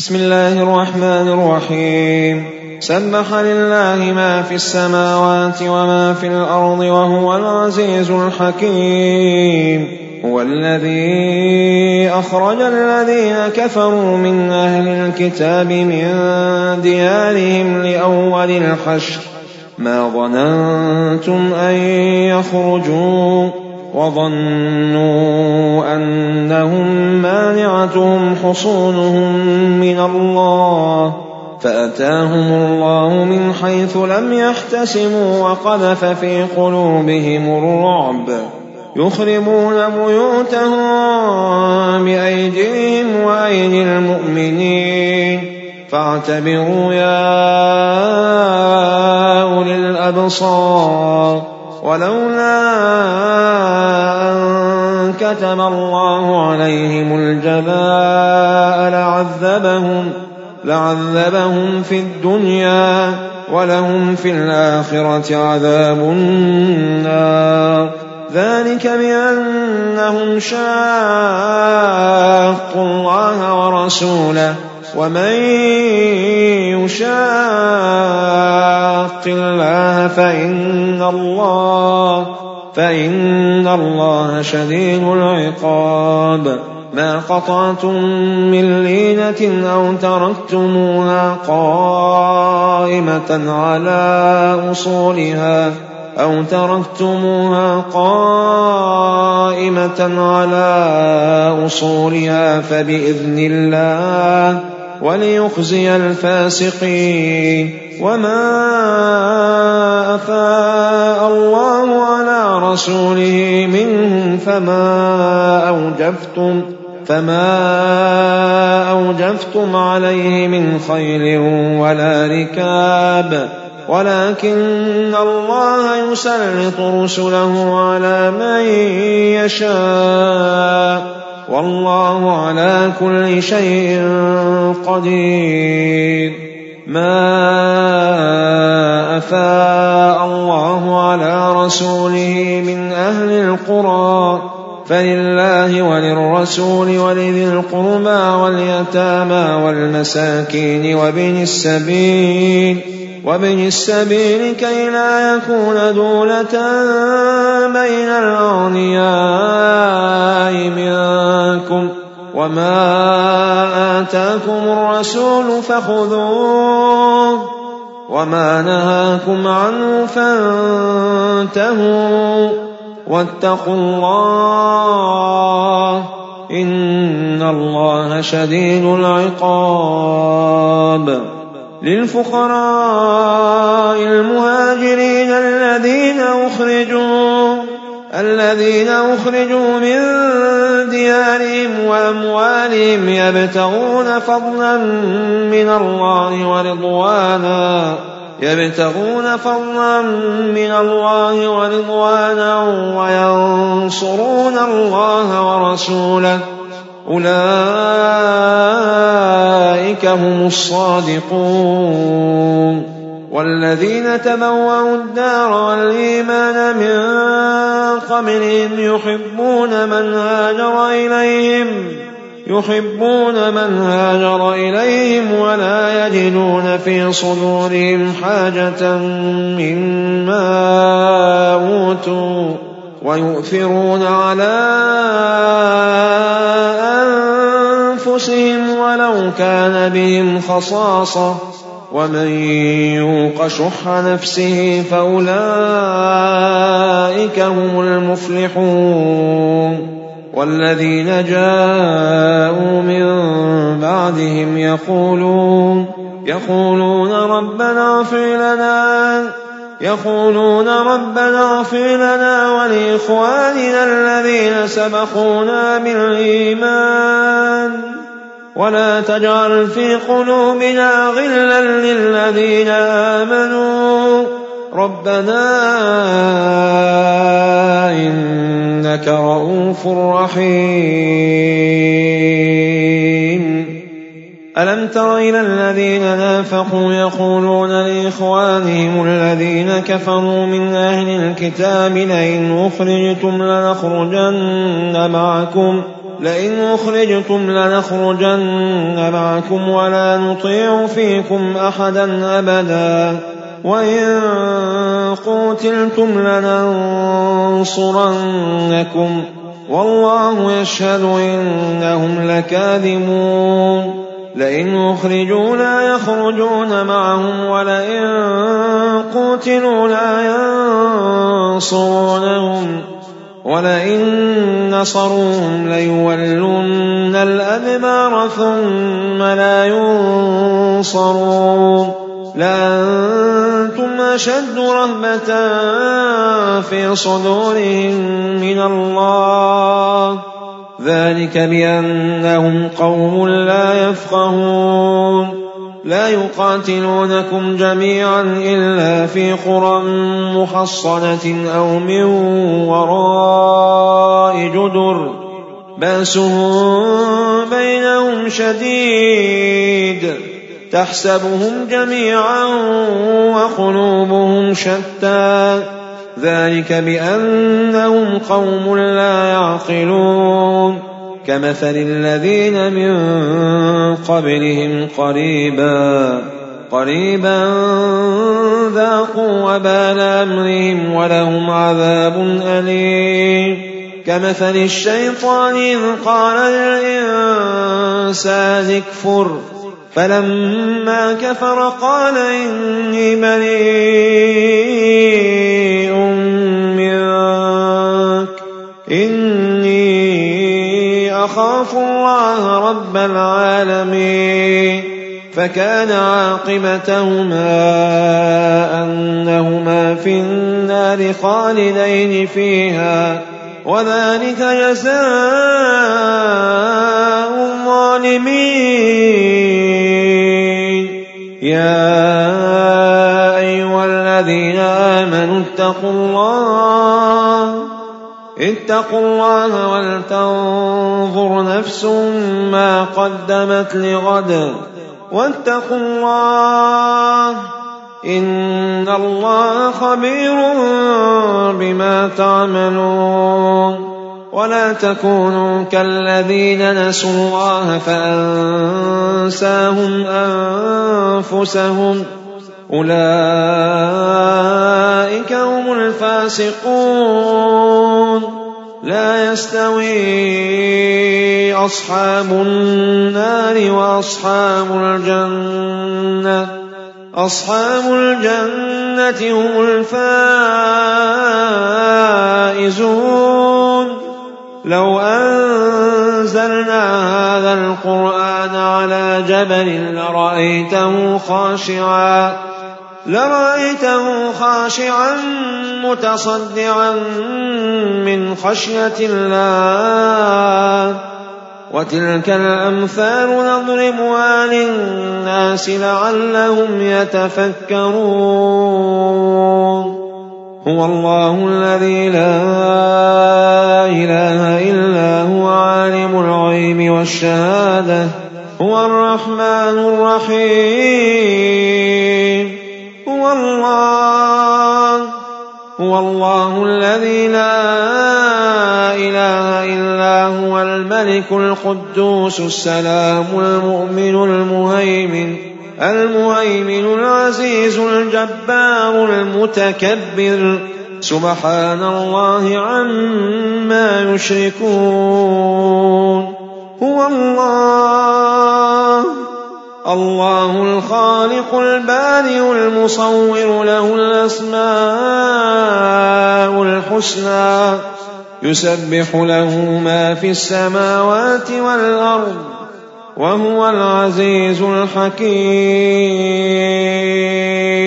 بسم الله الرحمن الرحيم. سبح لله ما في السماوات وما في الأرض وهو العزيز الحكيم. هو الذي أخرج الذين كفروا من أهل الكتاب من ديارهم لأول الحشر ما ظننتم أن يخرجوا وظنوا أنهم مانعتهم حصونهم من الله فأتاهم الله من حيث لم يحتسبوا وقذف في قلوبهم الرعب يخربون بيوتهم بأيديهم وأيدي المؤمنين فاعتبروا يا أولي الأبصار. ولولا أن كتب الله عليهم الجلاء لعذبهم في الدنيا ولهم في الآخرة عذاب النار. ذلك بأنهم شاقوا الله ورسوله ومن يشاق الله فإن الله شديد العقاب. ما قطعتم من لينة أو تركتموها قائمة على أصولها فبإذن الله وليخزي الفاسقين. وما أفاء الله على رسوله منهم فما أوجفتم عليه من خيل ولا ركاب ولكن الله يسلط رسله على من يشاء والله على كل شيء قدير. ما أفاء الله على رسوله من أهل القرى فلله وللرسول ولذي القربى واليتامى والمساكين وابن السبيل كي لا يكون دولة بين الأغنياء منكم. وما آتاكم الرسول فخذوه وما نهاكم عنه فانتهوا واتقوا الله إن الله شديد العقاب. للفقراء المهاجرين الذين أخرجوا من ديارهم وأموالهم يبتغون فضلا من الله ورضوانا وينصرون الله ورسوله أولئك هم الصادقون. والذين تبوأوا الدار والإيمان من قبلهم يحبون من هاجر إليهم ولا يجدون في صدورهم حاجة مما أوتوا ويؤثرون على أنفسهم ولو كان بهم خصاصة ومن يوق شح نفسه فأولئك هم المفلحون. والذين جاءوا من بعدهم يقولون ربنا اغفر لنا ولإخواننا الذين سبقونا بالإيمان ولا تجعل في قلوبنا غلا للذين آمنوا ربنا إنك رؤوف رحيم. ألم تر إلى الذين نافقوا يقولون لإخوانهم الذين كفروا من لئن أخرجتم لنخرجن معكم ولا نطيع فيكم أحدا أبدا وإن قوتلتم لننصرنكم والله يشهد إنهم لكاذبون لئن أخرجوا لا يخرجون معهم ولئن قوتلوا لا ينصرونهم ولئن نصروهم ليولن الأدبار ثم لا ينصرون لأنتم أشد رهبة في صدورهم من الله ذلك بأنهم قوم لا يفقهون لا يقاتلونكم جميعا إلا في قرى محصنة أو من وراء جدر بأسهم بينهم شديد تحسبهم جميعا وقلوبهم شتى ذلك بأنهم قوم لا يعقلون كمثل الذين من قبلهم قريبا ذاقوا وبال أمرهم ولهم عذاب أليم كمثل الشيطان إذ قال للإنسان اكفر فلما كفر قال إني بريء منك إني أخاف الله رب العالمين فكان عاقبتهما أنهما في النار خالدين فيها وذلك جزاء الظالمين يا أيها الذين آمنوا اتقوا الله ولتنظر نفس ما قدمت لغد واتقوا الله إن الله خبير بما تعملون ولا تكونوا كالذين نسوا الله فأنساهم أنفسهم أولئك هم الفاسقون لا يستوي أصحاب النار وأصحاب الجنة هم الفائزون لو أنزلنا هذا القرآن على جبل لرأيته خاشعا متصدعا من خشية الله وتلك الأمثال نضربها للناس لعلهم يتفكرون هو الله الذي لا إله إلا هو عالم الغيب والشهادة هو الرحمن الرحيم هو الله الذي لا إله إلا هو الملك القدوس السلام المؤمن المهيمن العزيز الجبار المتكبر سبحان الله عما يشركون هو الله الخالق البارئ المصور له الأسماء الحسنى يسبح له ما في السماوات والأرض وهو العزيز الحكيم